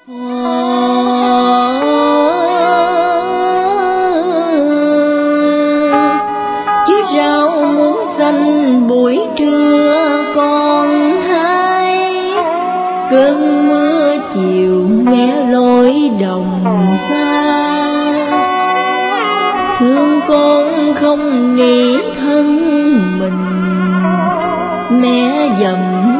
Chiếc rau muống xanh buổi trưa còn hay, cơn mưa chiều nghe lối đồng xa. Thương con không nghĩ thân mình, mẹ dầm